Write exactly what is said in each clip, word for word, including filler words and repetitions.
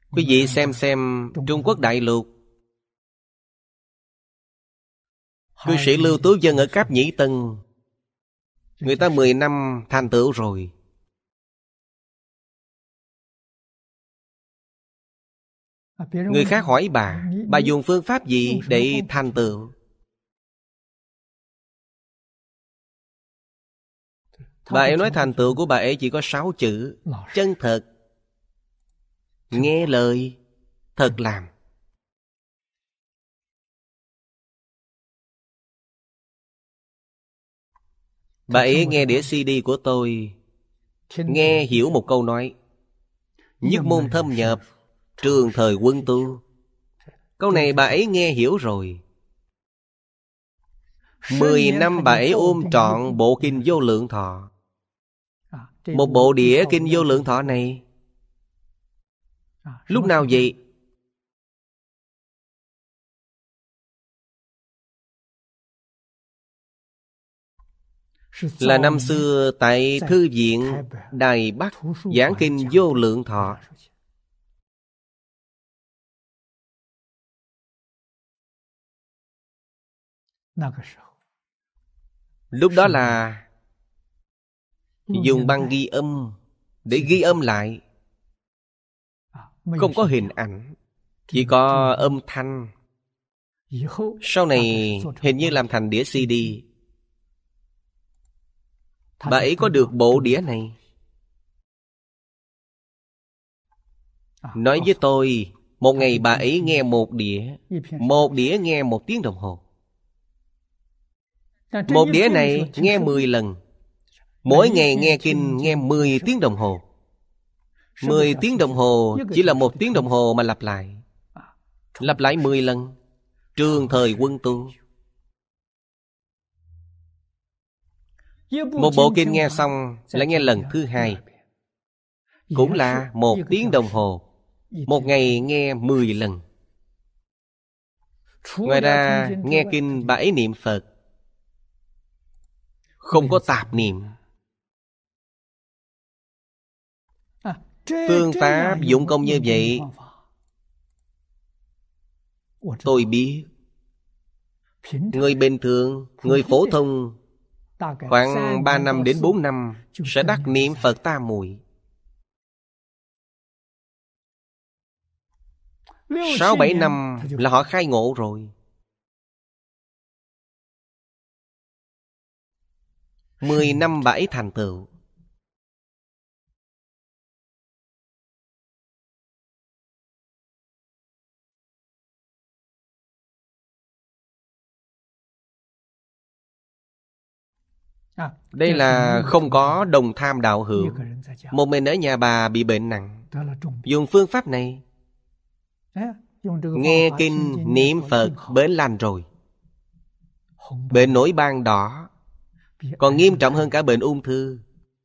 Quý vị xem xem Trung Quốc đại lục, cư sĩ Lưu Tú Vân ở Cáp Nhĩ Tân, người ta mười năm thành tựu rồi. Người khác hỏi bà, bà dùng phương pháp gì để thành tựu? Bà ấy nói thành tựu của bà ấy chỉ có sáu chữ: chân thật, nghe lời, thật làm. Bà ấy nghe đĩa xê đê của tôi, nghe hiểu một câu nói: nhất môn thâm nhập, trường thời quân tu. Câu này bà ấy nghe hiểu rồi. Mười năm bà ấy ôm trọn bộ Kinh Vô Lượng Thọ. Một bộ đĩa Kinh Vô Lượng Thọ này lúc nào vậy? Là năm xưa tại Thư viện Đài Bắc giảng Kinh Vô Lượng Thọ. Lúc đó là dùng băng ghi âm để ghi âm lại, không có hình ảnh, chỉ có âm thanh. Sau này hình như làm thành đĩa xê đê. Bà ấy có được bộ đĩa này, nói với tôi một ngày bà ấy nghe một đĩa. Một đĩa nghe một tiếng đồng hồ. Một đĩa này nghe mười lần. Mỗi ngày nghe kinh nghe mười tiếng đồng hồ. Mười tiếng đồng hồ chỉ là một tiếng đồng hồ mà lặp lại. Lặp lại mười lần. Trường thời quân tu. Một bộ kinh nghe xong lại nghe lần thứ hai, cũng là một tiếng đồng hồ. Một ngày nghe mười lần. Ngoài ra nghe kinh bà ấy niệm Phật, không có tạp niệm. Phương pháp dụng công như vậy tôi biết. Người bình thường, người phổ thông khoảng ba năm đến bốn năm sẽ đắc niệm Phật tam muội. Sáu bảy năm là họ khai ngộ rồi. Mười năm bảy thành tựu. Đây là không có đồng tham đạo hữu. Một mình ở nhà bà bị bệnh nặng, dùng phương pháp này nghe kinh niệm Phật bệnh lành rồi. Bệnh nổi ban đỏ còn nghiêm trọng hơn cả bệnh ung thư.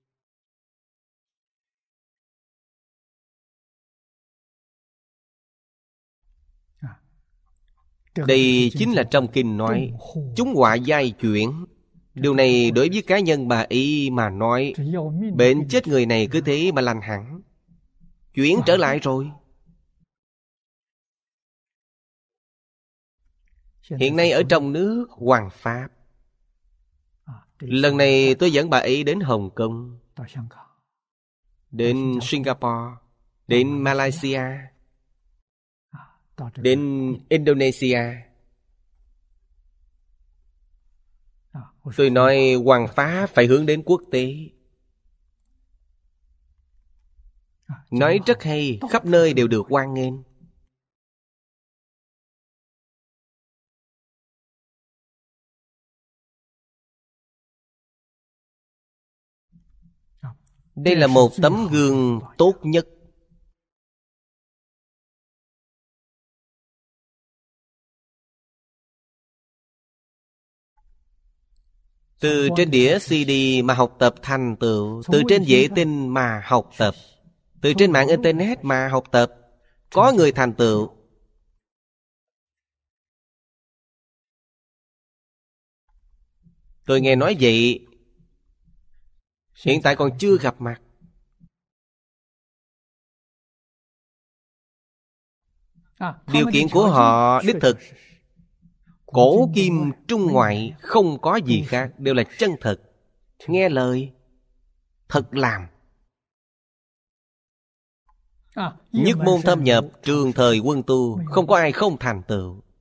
Đây chính là trong kinh nói chúng họa giai chuyển. Điều này đối với cá nhân bà ấy mà nói, bệnh chết người này cứ thế mà lành hẳn, chuyển trở lại rồi. Hiện nay ở trong nước hoằng pháp. Lần này tôi dẫn bà ấy đến Hồng Kông, đến Singapore, đến Malaysia, đến Indonesia. Tôi nói hoằng pháp phải hướng đến quốc tế. Nói rất hay, khắp nơi đều được hoan nghênh. Đây là một tấm gương tốt nhất. Từ trên đĩa xê đê mà học tập thành tựu, từ trên vệ tinh mà học tập, từ trên mạng Internet mà học tập, có người thành tựu. Tôi nghe nói vậy, hiện tại còn chưa gặp mặt. Điều kiện của họ đích thực, cổ kim trung ngoại, không có gì khác, đều là chân thật. Nghe lời, thật làm. Nhất môn thâm nhập, trường thời quân tu, không có ai không thành tựu.